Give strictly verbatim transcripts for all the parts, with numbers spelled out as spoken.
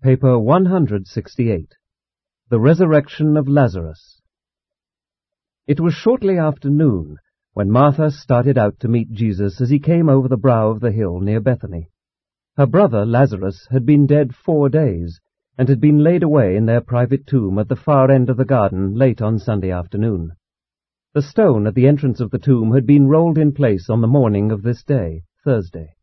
Paper one hundred sixty-eight. The Resurrection of Lazarus. It was shortly after noon when Martha started out to meet Jesus as he came over the brow of the hill near Bethany. Her brother Lazarus had been dead four days, and had been laid away in their private tomb at the far end of the garden late on Sunday afternoon. The stone at the entrance of the tomb had been rolled in place on the morning of this day, Thursday.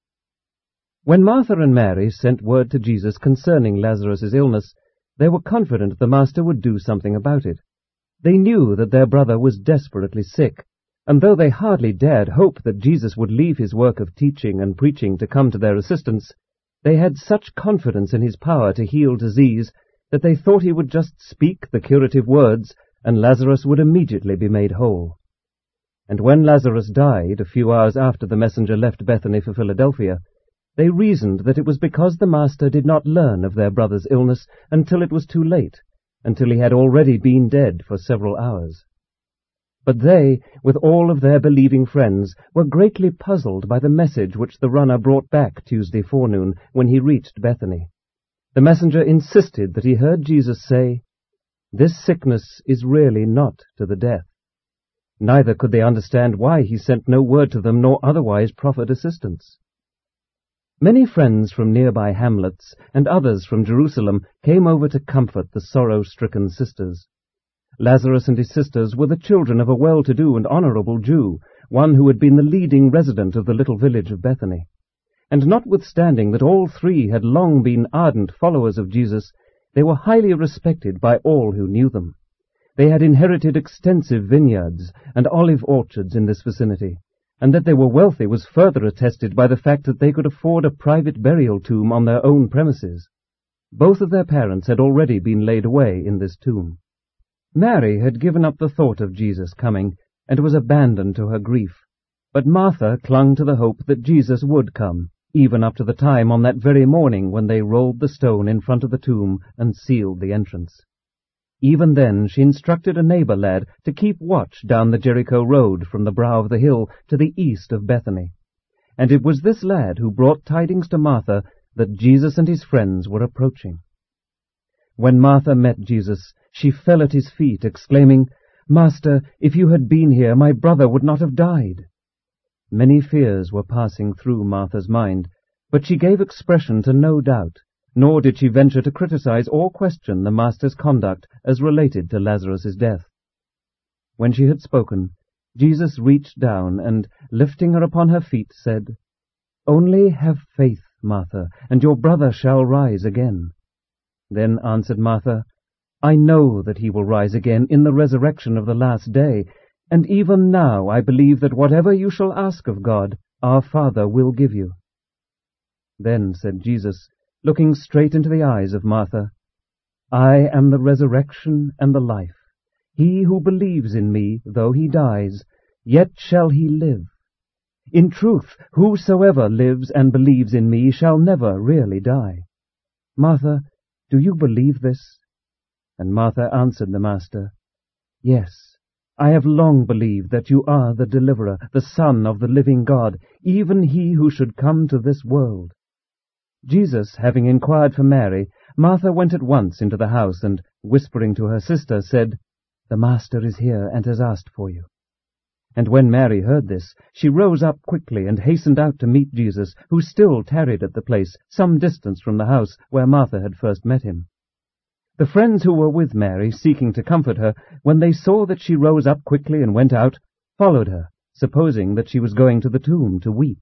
When Martha and Mary sent word to Jesus concerning Lazarus' illness, they were confident the Master would do something about it. They knew that their brother was desperately sick, and though they hardly dared hope that Jesus would leave his work of teaching and preaching to come to their assistance, they had such confidence in his power to heal disease that they thought he would just speak the curative words and Lazarus would immediately be made whole. And when Lazarus died, a few hours after the messenger left Bethany for Philadelphia, they reasoned that it was because the Master did not learn of their brother's illness until it was too late, until he had already been dead for several hours. But they, with all of their believing friends, were greatly puzzled by the message which the runner brought back Tuesday forenoon when he reached Bethany. The messenger insisted that he heard Jesus say, "This sickness is really not to the death." Neither could they understand why he sent no word to them nor otherwise proffered assistance. Many friends from nearby hamlets and others from Jerusalem came over to comfort the sorrow-stricken sisters. Lazarus and his sisters were the children of a well-to-do and honorable Jew, one who had been the leading resident of the little village of Bethany. And notwithstanding that all three had long been ardent followers of Jesus, they were highly respected by all who knew them. They had inherited extensive vineyards and olive orchards in this vicinity, and that they were wealthy was further attested by the fact that they could afford a private burial tomb on their own premises. Both of their parents had already been laid away in this tomb. Mary had given up the thought of Jesus coming, and was abandoned to her grief, but Martha clung to the hope that Jesus would come, even up to the time on that very morning when they rolled the stone in front of the tomb and sealed the entrance. Even then she instructed a neighbor lad to keep watch down the Jericho road from the brow of the hill to the east of Bethany. And it was this lad who brought tidings to Martha that Jesus and his friends were approaching. When Martha met Jesus, she fell at his feet, exclaiming, "Master, if you had been here, my brother would not have died." Many fears were passing through Martha's mind, but she gave expression to no doubt, nor did she venture to criticize or question the Master's conduct as related to Lazarus' death. When she had spoken, Jesus reached down and, lifting her upon her feet, said, "Only have faith, Martha, and your brother shall rise again." Then answered Martha, "I know that he will rise again in the resurrection of the last day, and even now I believe that whatever you shall ask of God, our Father will give you." Then said Jesus, looking straight into the eyes of Martha, "I am the resurrection and the life. He who believes in me, though he dies, yet shall he live. In truth, whosoever lives and believes in me shall never really die. Martha, do you believe this?" And Martha answered the Master, "Yes, I have long believed that you are the Deliverer, the Son of the living God, even he who should come to this world." Jesus, having inquired for Mary, Martha went at once into the house and, whispering to her sister, said, "The Master is here and has asked for you." And when Mary heard this, she rose up quickly and hastened out to meet Jesus, who still tarried at the place, some distance from the house where Martha had first met him. The friends who were with Mary, seeking to comfort her, when they saw that she rose up quickly and went out, followed her, supposing that she was going to the tomb to weep.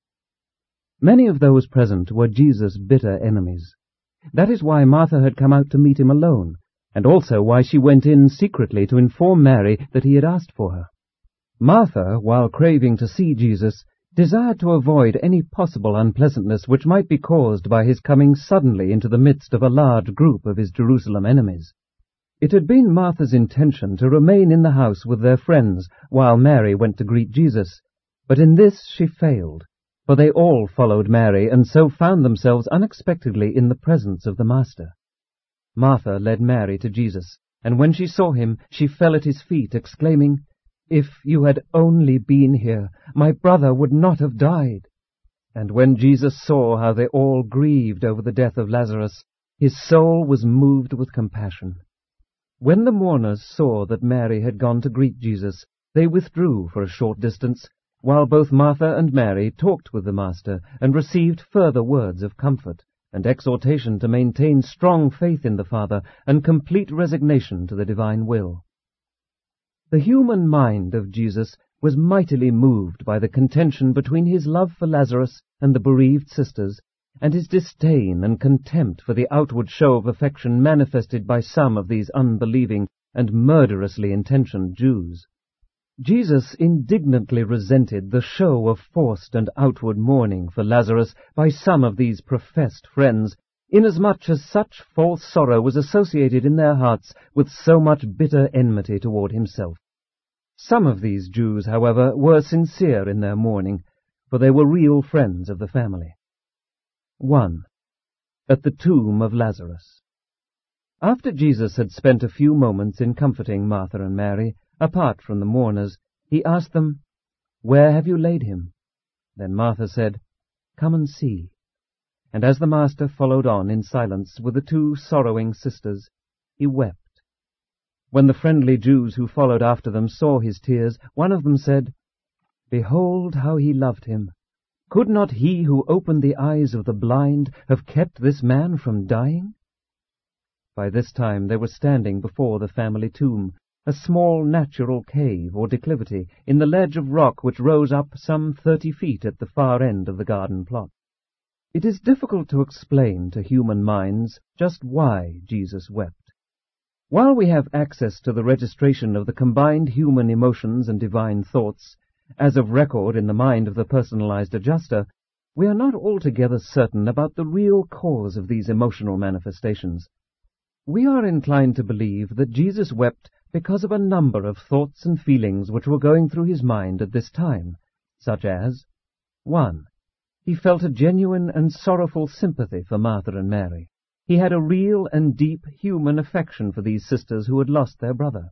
Many of those present were Jesus' bitter enemies. That is why Martha had come out to meet him alone, and also why she went in secretly to inform Mary that he had asked for her. Martha, while craving to see Jesus, desired to avoid any possible unpleasantness which might be caused by his coming suddenly into the midst of a large group of his Jerusalem enemies. It had been Martha's intention to remain in the house with their friends while Mary went to greet Jesus, but in this she failed, for they all followed Mary, and so found themselves unexpectedly in the presence of the Master. Martha led Mary to Jesus, and when she saw him, she fell at his feet, exclaiming, "If you had only been here, my brother would not have died." And when Jesus saw how they all grieved over the death of Lazarus, His soul was moved with compassion. When the mourners saw that Mary had gone to greet Jesus, they withdrew for a short distance, while both Martha and Mary talked with the Master and received further words of comfort and exhortation to maintain strong faith in the Father and complete resignation to the divine will. The human mind of Jesus was mightily moved by the contention between his love for Lazarus and the bereaved sisters, and his disdain and contempt for the outward show of affection manifested by some of these unbelieving and murderously intentioned Jews. Jesus indignantly resented the show of forced and outward mourning for Lazarus by some of these professed friends, inasmuch as such false sorrow was associated in their hearts with so much bitter enmity toward himself. Some of these Jews, however, were sincere in their mourning, for they were real friends of the family. one. At the tomb of Lazarus. After Jesus had spent a few moments in comforting Martha and Mary, apart from the mourners, he asked them, "Where have you laid him?" Then Martha said, "Come and see." And as the Master followed on in silence with the two sorrowing sisters, he wept. When the friendly Jews who followed after them saw his tears, one of them said, "Behold how he loved him! Could not he who opened the eyes of the blind have kept this man from dying?" By this time they were standing before the family tomb, a small natural cave or declivity in the ledge of rock which rose up some thirty feet at the far end of the garden plot. It is difficult to explain to human minds just why Jesus wept. While we have access to the registration of the combined human emotions and divine thoughts, as of record in the mind of the personalized adjuster, we are not altogether certain about the real cause of these emotional manifestations. We are inclined to believe that Jesus wept because of a number of thoughts and feelings which were going through his mind at this time, such as, one. He felt a genuine and sorrowful sympathy for Martha and Mary. He had a real and deep human affection for these sisters who had lost their brother.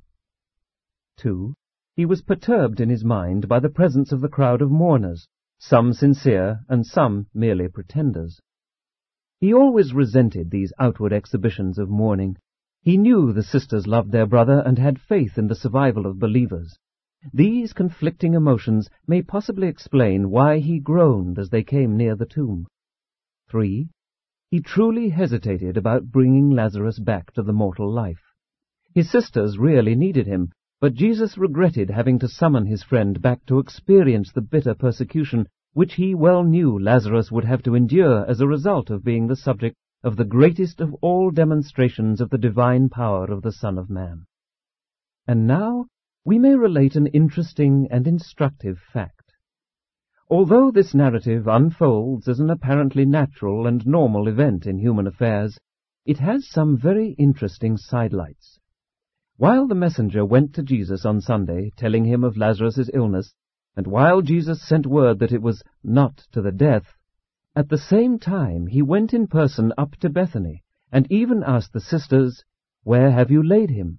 Two. He was perturbed in his mind by the presence of the crowd of mourners, some sincere and some merely pretenders. He always resented these outward exhibitions of mourning. He knew the sisters loved their brother and had faith in the survival of believers. These conflicting emotions may possibly explain why he groaned as they came near the tomb. Three. He truly hesitated about bringing Lazarus back to the mortal life. His sisters really needed him, but Jesus regretted having to summon his friend back to experience the bitter persecution which he well knew Lazarus would have to endure as a result of being the subject of the greatest of all demonstrations of the divine power of the Son of Man. And now we may relate an interesting and instructive fact. Although this narrative unfolds as an apparently natural and normal event in human affairs, it has some very interesting sidelights. While the messenger went to Jesus on Sunday, telling him of Lazarus' illness, and while Jesus sent word that it was not to the death, at the same time he went in person up to Bethany, and even asked the sisters, "Where have you laid him?"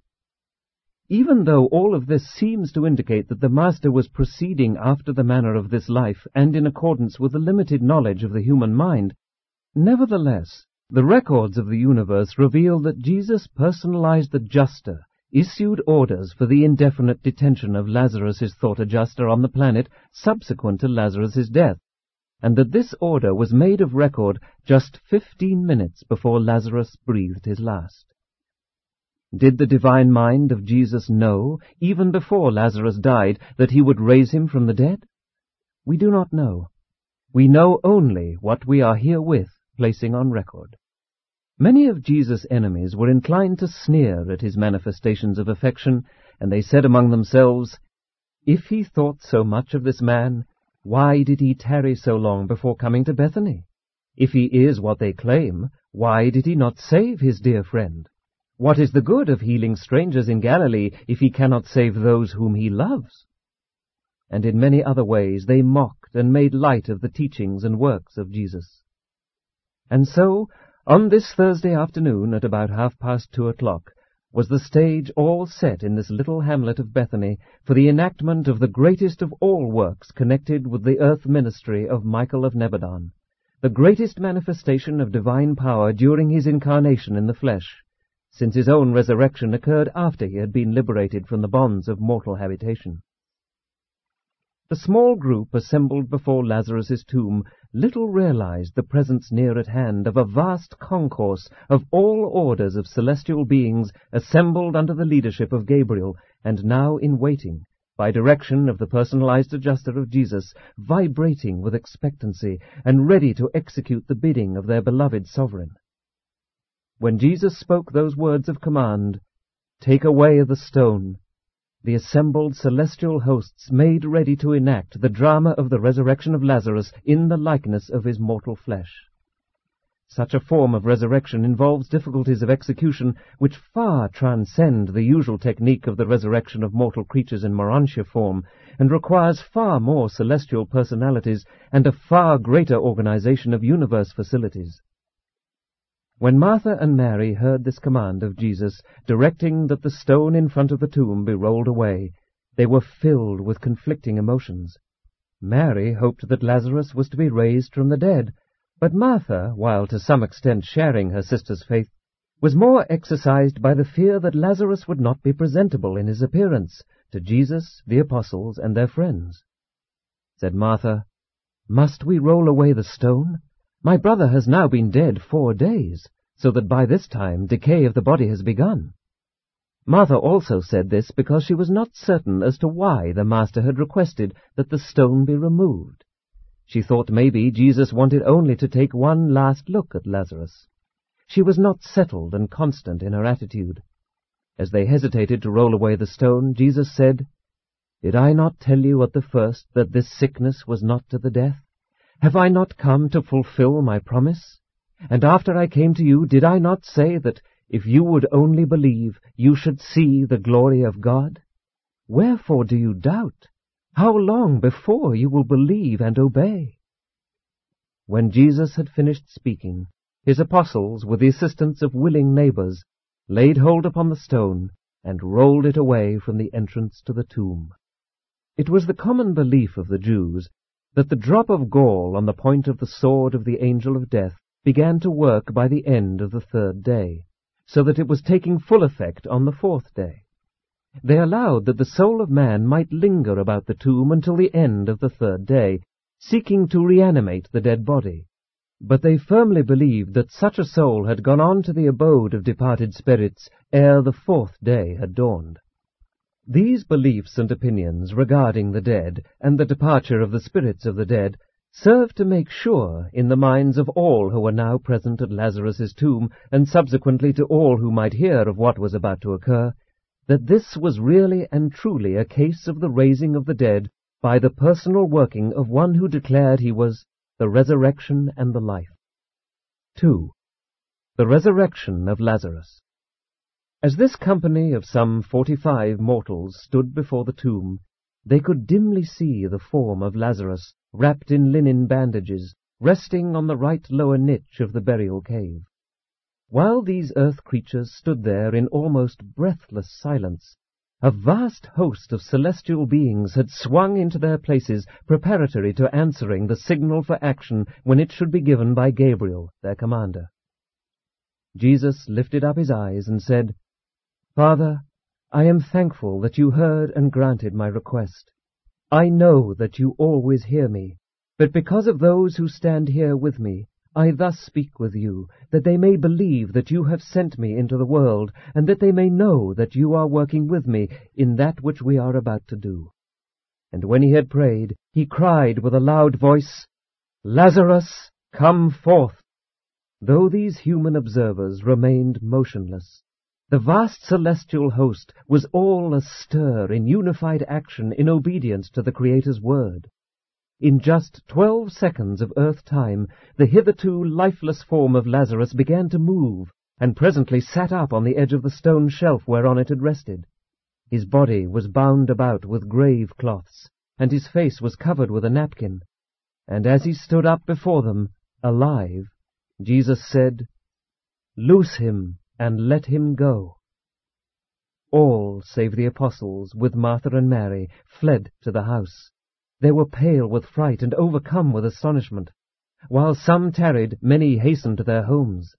Even though all of this seems to indicate that the Master was proceeding after the manner of this life and in accordance with the limited knowledge of the human mind, nevertheless, the records of the universe reveal that Jesus personalized adjuster, issued orders for the indefinite detention of Lazarus' thought adjuster on the planet subsequent to Lazarus' death, and that this order was made of record just fifteen minutes before Lazarus breathed his last. Did the divine mind of Jesus know, even before Lazarus died, that he would raise him from the dead? We do not know. We know only what we are herewith placing on record. Many of Jesus' enemies were inclined to sneer at his manifestations of affection, and they said among themselves, "If he thought so much of this man, why did he tarry so long before coming to Bethany? If he is what they claim, why did he not save his dear friend? What is the good of healing strangers in Galilee if he cannot save those whom he loves?" And in many other ways they mocked and made light of the teachings and works of Jesus. And so, on this Thursday afternoon at about half-past two o'clock, was the stage all set in this little hamlet of Bethany for the enactment of the greatest of all works connected with the earth ministry of Michael of Nebadon, the greatest manifestation of divine power during his incarnation in the flesh, since his own resurrection occurred after he had been liberated from the bonds of mortal habitation. The small group assembled before Lazarus's tomb little realized the presence near at hand of a vast concourse of all orders of celestial beings assembled under the leadership of Gabriel, and now in waiting, by direction of the personalized adjuster of Jesus, vibrating with expectancy and ready to execute the bidding of their beloved sovereign. When Jesus spoke those words of command, "Take away the stone," the assembled celestial hosts made ready to enact the drama of the resurrection of Lazarus in the likeness of his mortal flesh. Such a form of resurrection involves difficulties of execution which far transcend the usual technique of the resurrection of mortal creatures in Morontia form, and requires far more celestial personalities and a far greater organization of universe facilities. When Martha and Mary heard this command of Jesus, directing that the stone in front of the tomb be rolled away, they were filled with conflicting emotions. Mary hoped that Lazarus was to be raised from the dead, but Martha, while to some extent sharing her sister's faith, was more exercised by the fear that Lazarus would not be presentable in his appearance to Jesus, the apostles, and their friends. Said Martha, "Must we roll away the stone? My brother has now been dead four days, so that by this time decay of the body has begun." Martha also said this because she was not certain as to why the Master had requested that the stone be removed. She thought maybe Jesus wanted only to take one last look at Lazarus. She was not settled and constant in her attitude. As they hesitated to roll away the stone, Jesus said, "Did I not tell you at the first that this sickness was not to the death? Have I not come to fulfill my promise? And after I came to you, did I not say that if you would only believe, you should see the glory of God? Wherefore do you doubt? How long before you will believe and obey?" When Jesus had finished speaking, his apostles, with the assistance of willing neighbors, laid hold upon the stone and rolled it away from the entrance to the tomb. It was the common belief of the Jews that the drop of gall on the point of the sword of the angel of death began to work by the end of the third day, so that it was taking full effect on the fourth day. They allowed that the soul of man might linger about the tomb until the end of the third day, seeking to reanimate the dead body. But they firmly believed that such a soul had gone on to the abode of departed spirits ere the fourth day had dawned. These beliefs and opinions regarding the dead and the departure of the spirits of the dead served to make sure in the minds of all who were now present at Lazarus's tomb, and subsequently to all who might hear of what was about to occur, that this was really and truly a case of the raising of the dead by the personal working of one who declared he was the resurrection and the life. two. The resurrection of Lazarus. As this company of some forty-five mortals stood before the tomb, they could dimly see the form of Lazarus, wrapped in linen bandages, resting on the right lower niche of the burial cave. While these earth creatures stood there in almost breathless silence, a vast host of celestial beings had swung into their places preparatory to answering the signal for action when it should be given by Gabriel, their commander. Jesus lifted up his eyes and said, "Father, I am thankful that you heard and granted my request. I know that you always hear me, but because of those who stand here with me, I thus speak with you, that they may believe that you have sent me into the world, and that they may know that you are working with me in that which we are about to do." And when he had prayed, he cried with a loud voice, "Lazarus, come forth!" Though these human observers remained motionless, the vast celestial host was all astir in unified action in obedience to the Creator's word. In just twelve seconds of earth time, the hitherto lifeless form of Lazarus began to move, and presently sat up on the edge of the stone shelf whereon it had rested. His body was bound about with grave cloths, and his face was covered with a napkin. And as he stood up before them, alive, Jesus said, "Loose him, and let him go." All, save the apostles, with Martha and Mary, fled to the house. They were pale with fright and overcome with astonishment. while some tarried, many hastened to their homes.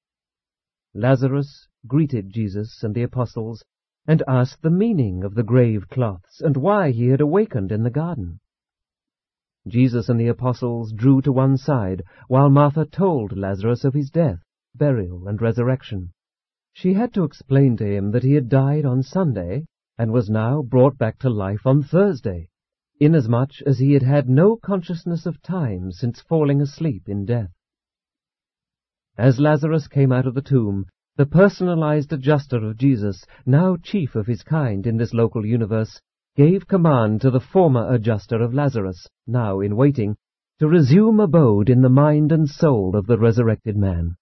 Lazarus greeted Jesus and the apostles, and asked the meaning of the grave cloths, and why he had awakened in the garden. Jesus and the apostles drew to one side, while Martha told Lazarus of his death, burial, and resurrection. She had to explain to him that he had died on Sunday, and was now brought back to life on Thursday, inasmuch as he had had no consciousness of time since falling asleep in death. As Lazarus came out of the tomb, the personalized adjuster of Jesus, now chief of his kind in this local universe, gave command to the former adjuster of Lazarus, now in waiting, to resume abode in the mind and soul of the resurrected man.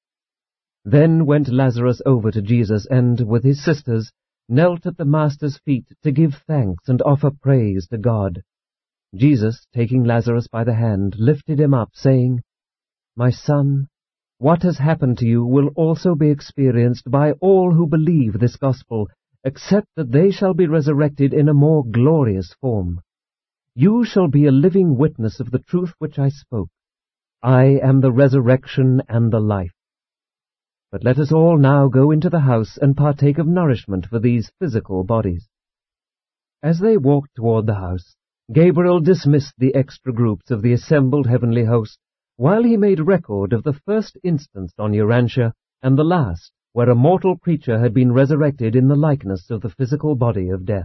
Then went Lazarus over to Jesus, and, with his sisters, knelt at the Master's feet to give thanks and offer praise to God. Jesus, taking Lazarus by the hand, lifted him up, saying, "My son, what has happened to you will also be experienced by all who believe this gospel, except that they shall be resurrected in a more glorious form. You shall be a living witness of the truth which I spoke. I am the resurrection and the life. But let us all now go into the house and partake of nourishment for these physical bodies." As they walked toward the house, Gabriel dismissed the extra groups of the assembled heavenly host, while he made record of the first instance on Urantia and the last, where a mortal creature had been resurrected in the likeness of the physical body of death.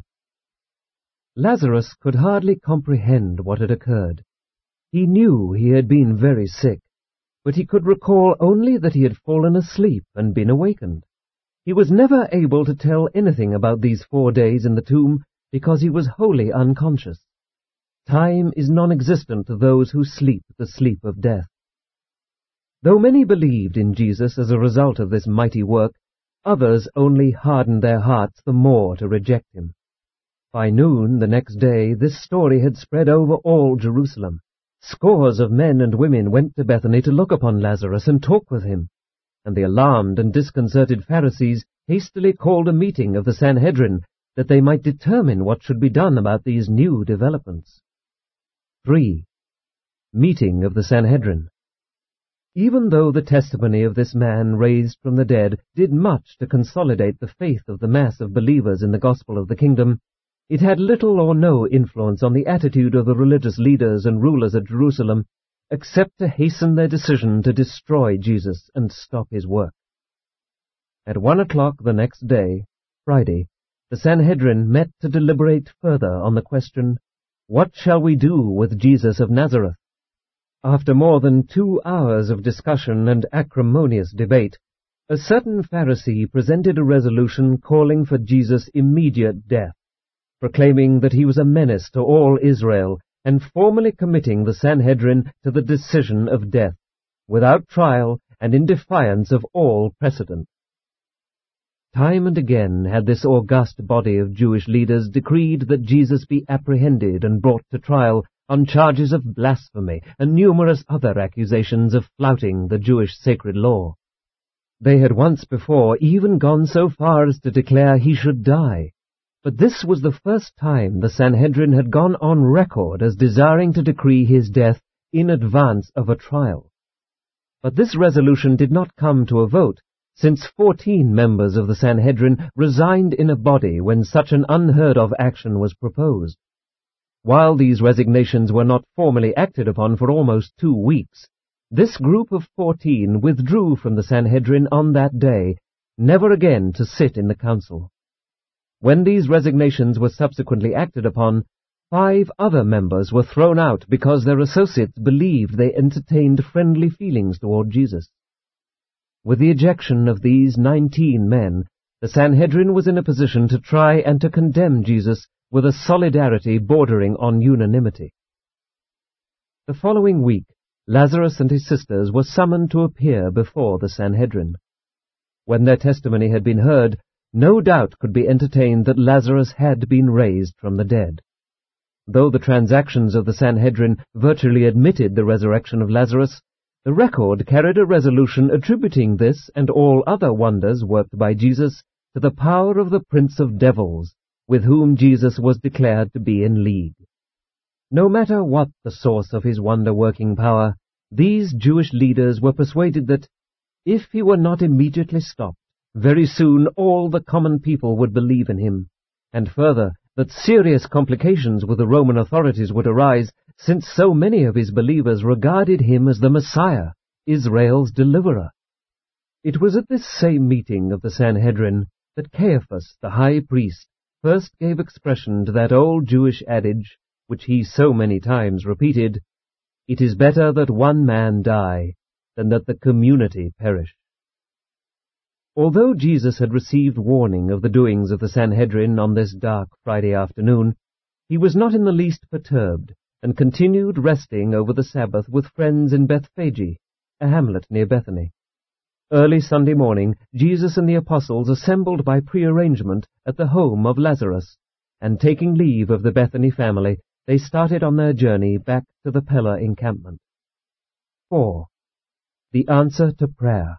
Lazarus could hardly comprehend what had occurred. He knew he had been very sick, but he could recall only that he had fallen asleep and been awakened. He was never able to tell anything about these four days in the tomb, because he was wholly unconscious. Time is non-existent to those who sleep the sleep of death. Though many believed in Jesus as a result of this mighty work, others only hardened their hearts the more to reject him. By noon the next day this story had spread over all Jerusalem. Scores of men and women went to Bethany to look upon Lazarus and talk with him, and the alarmed and disconcerted Pharisees hastily called a meeting of the Sanhedrin that they might determine what should be done about these new developments. three. Meeting of the Sanhedrin. Even though the testimony of this man raised from the dead did much to consolidate the faith of the mass of believers in the gospel of the kingdom, it had little or no influence on the attitude of the religious leaders and rulers at Jerusalem, except to hasten their decision to destroy Jesus and stop his work. At one o'clock the next day, Friday, the Sanhedrin met to deliberate further on the question, "What shall we do with Jesus of Nazareth?" After more than two hours of discussion and acrimonious debate, a certain Pharisee presented a resolution calling for Jesus' immediate death, proclaiming that he was a menace to all Israel, and formally committing the Sanhedrin to the decision of death, without trial and in defiance of all precedent. Time and again had this august body of Jewish leaders decreed that Jesus be apprehended and brought to trial on charges of blasphemy and numerous other accusations of flouting the Jewish sacred law. They had once before even gone so far as to declare he should die, but this was the first time the Sanhedrin had gone on record as desiring to decree his death in advance of a trial. But this resolution did not come to a vote, since fourteen members of the Sanhedrin resigned in a body when such an unheard-of action was proposed. While these resignations were not formally acted upon for almost two weeks, this group of fourteen withdrew from the Sanhedrin on that day, never again to sit in the council. When these resignations were subsequently acted upon, five other members were thrown out because their associates believed they entertained friendly feelings toward Jesus. With the ejection of these nineteen men, the Sanhedrin was in a position to try and to condemn Jesus with a solidarity bordering on unanimity. The following week, Lazarus and his sisters were summoned to appear before the Sanhedrin. When their testimony had been heard, no doubt could be entertained that Lazarus had been raised from the dead. Though the transactions of the Sanhedrin virtually admitted the resurrection of Lazarus, the record carried a resolution attributing this and all other wonders worked by Jesus to the power of the prince of devils, with whom Jesus was declared to be in league. No matter what the source of his wonder-working power, these Jewish leaders were persuaded that, if he were not immediately stopped, very soon all the common people would believe in him, and further, that serious complications with the Roman authorities would arise, since so many of his believers regarded him as the Messiah, Israel's deliverer. It was at this same meeting of the Sanhedrin that Caiaphas, the high priest, first gave expression to that old Jewish adage, which he so many times repeated, "It is better that one man die than that the community perish." Although Jesus had received warning of the doings of the Sanhedrin on this dark Friday afternoon, he was not in the least perturbed, and continued resting over the Sabbath with friends in Bethphage, a hamlet near Bethany. Early Sunday morning, Jesus and the apostles assembled by prearrangement at the home of Lazarus, and taking leave of the Bethany family, they started on their journey back to the Pella encampment. four. The answer to prayer.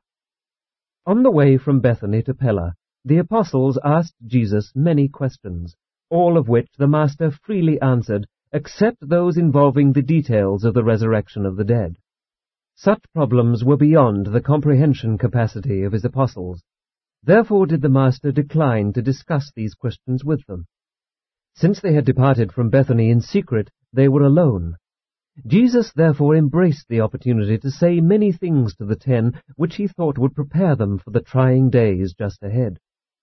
On the way from Bethany to Pella, the apostles asked Jesus many questions, all of which the Master freely answered, except those involving the details of the resurrection of the dead. Such problems were beyond the comprehension capacity of his apostles. Therefore did the Master decline to discuss these questions with them. Since they had departed from Bethany in secret, they were alone. Jesus therefore embraced the opportunity to say many things to the ten which he thought would prepare them for the trying days just ahead.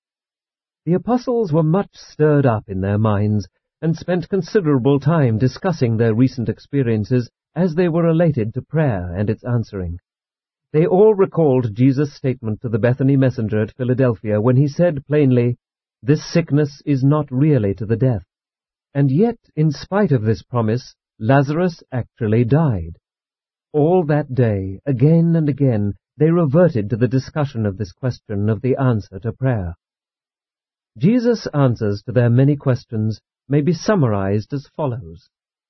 The apostles were much stirred up in their minds, and spent considerable time discussing their recent experiences as they were related to prayer and its answering. They all recalled Jesus' statement to the Bethany messenger at Philadelphia when he said plainly, "This sickness is not really to the death." And yet, in spite of this promise, Lazarus actually died. All that day, again and again, they reverted to the discussion of this question of the answer to prayer. Jesus' answers to their many questions may be summarized as follows.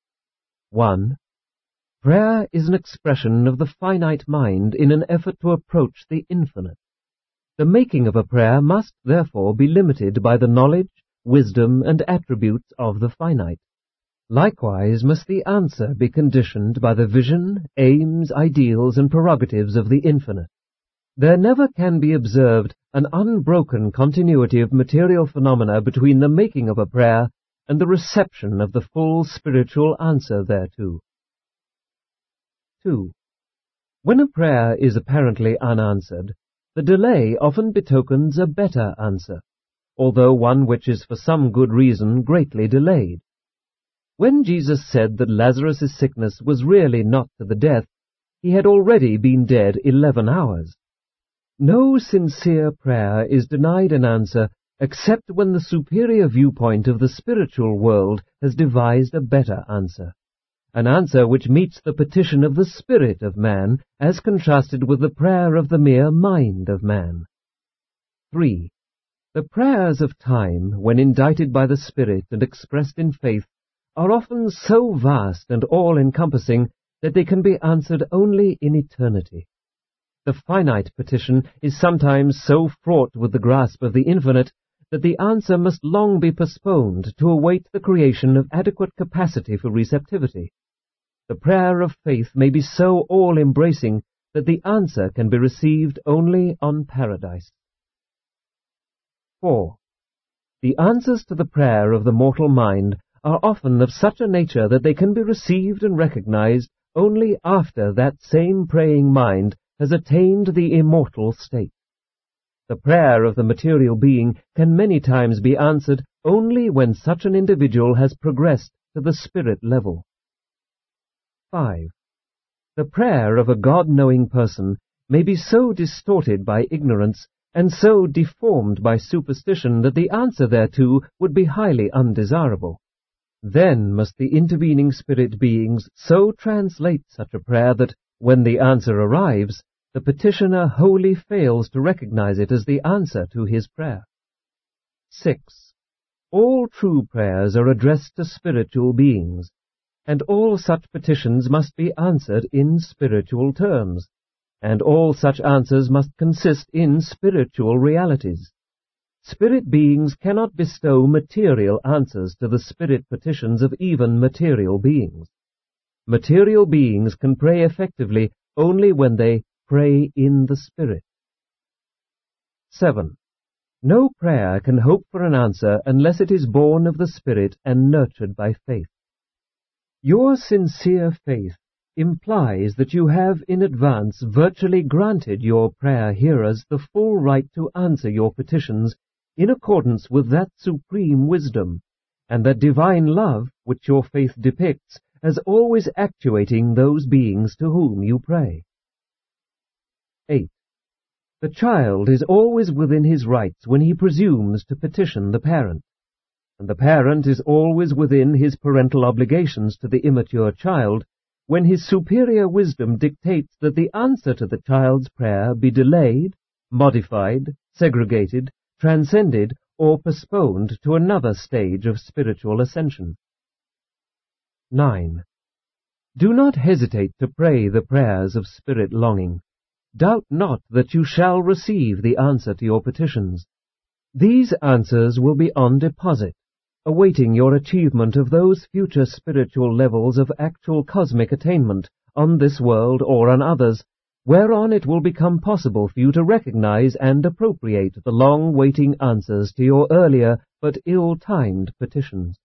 one. Prayer is an expression of the finite mind in an effort to approach the infinite. The making of a prayer must therefore be limited by the knowledge, wisdom, and attributes of the finite. Likewise must the answer be conditioned by the vision, aims, ideals, and prerogatives of the infinite. There never can be observed an unbroken continuity of material phenomena between the making of a prayer and the reception of the full spiritual answer thereto. two. When a prayer is apparently unanswered, the delay often betokens a better answer, although one which is for some good reason greatly delayed. When Jesus said that Lazarus' sickness was really not to the death, he had already been dead eleven hours. No sincere prayer is denied an answer except when the superior viewpoint of the spiritual world has devised a better answer, an answer which meets the petition of the spirit of man as contrasted with the prayer of the mere mind of man. three. The prayers of time, when indited by the Spirit and expressed in faith, are often so vast and all-encompassing that they can be answered only in eternity. The finite petition is sometimes so fraught with the grasp of the infinite that the answer must long be postponed to await the creation of adequate capacity for receptivity. The prayer of faith may be so all-embracing that the answer can be received only on paradise. four. The answers to the prayer of the mortal mind are often of such a nature that they can be received and recognized only after that same praying mind has attained the immortal state. The prayer of the material being can many times be answered only when such an individual has progressed to the spirit level. five. The prayer of a God-knowing person may be so distorted by ignorance and so deformed by superstition that the answer thereto would be highly undesirable. Then must the intervening spirit beings so translate such a prayer that, when the answer arrives, the petitioner wholly fails to recognize it as the answer to his prayer. six. All true prayers are addressed to spiritual beings, and all such petitions must be answered in spiritual terms, and all such answers must consist in spiritual realities. Spirit beings cannot bestow material answers to the spirit petitions of even material beings. Material beings can pray effectively only when they pray in the Spirit. seven. No prayer can hope for an answer unless it is born of the Spirit and nurtured by faith. Your sincere faith implies that you have in advance virtually granted your prayer hearers the full right to answer your petitions in accordance with that supreme wisdom, and that divine love which your faith depicts as always actuating those beings to whom you pray. eight. The child is always within his rights when he presumes to petition the parent, and the parent is always within his parental obligations to the immature child when his superior wisdom dictates that the answer to the child's prayer be delayed, modified, segregated, transcended, or postponed to another stage of spiritual ascension. nine. Do not hesitate to pray the prayers of spirit longing. Doubt not that you shall receive the answer to your petitions. These answers will be on deposit, awaiting your achievement of those future spiritual levels of actual cosmic attainment on this world or on others, whereon it will become possible for you to recognize and appropriate the long-waiting answers to your earlier but ill-timed petitions.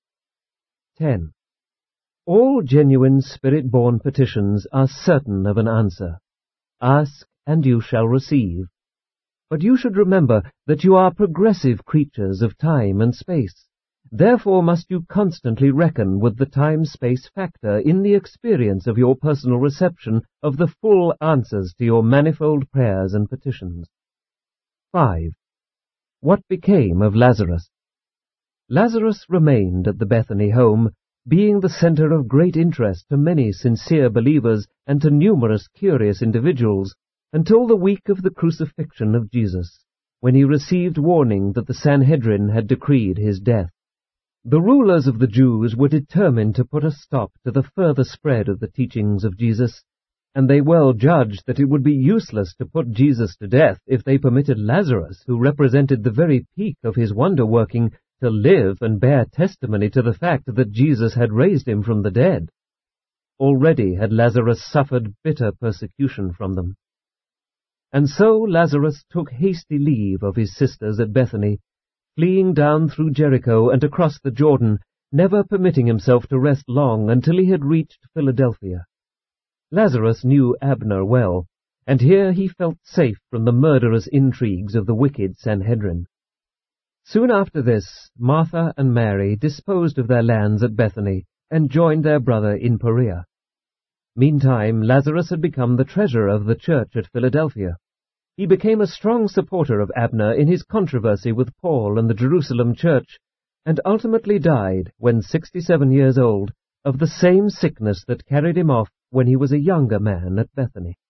ten. All genuine spirit-born petitions are certain of an answer. Ask, and you shall receive. But you should remember that you are progressive creatures of time and space. Therefore must you constantly reckon with the time-space factor in the experience of your personal reception of the full answers to your manifold prayers and petitions. five. What became of Lazarus? Lazarus remained at the Bethany home, being the center of great interest to many sincere believers and to numerous curious individuals, until the week of the crucifixion of Jesus, when he received warning that the Sanhedrin had decreed his death. The rulers of the Jews were determined to put a stop to the further spread of the teachings of Jesus, and they well judged that it would be useless to put Jesus to death if they permitted Lazarus, who represented the very peak of his wonder-working, to live and bear testimony to the fact that Jesus had raised him from the dead. Already had Lazarus suffered bitter persecution from them. And so Lazarus took hasty leave of his sisters at Bethany, fleeing down through Jericho and across the Jordan, never permitting himself to rest long until he had reached Philadelphia. Lazarus knew Abner well, and here he felt safe from the murderous intrigues of the wicked Sanhedrin. Soon after this, Martha and Mary disposed of their lands at Bethany and joined their brother in Perea. Meantime, Lazarus had become the treasurer of the church at Philadelphia. He became a strong supporter of Abner in his controversy with Paul and the Jerusalem church, and ultimately died, when sixty-seven years old, of the same sickness that carried him off when he was a younger man at Bethany.